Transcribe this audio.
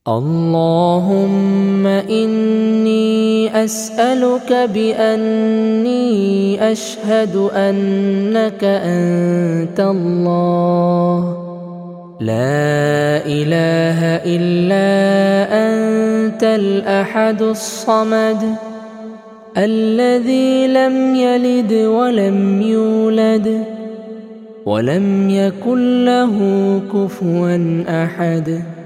اللهم إني أسألك بأني أشهد أنك أنت الله لا إله إلا أنت الأحد الصمد الذي لم يلد ولم يولد ولم يكن له كفوا أحد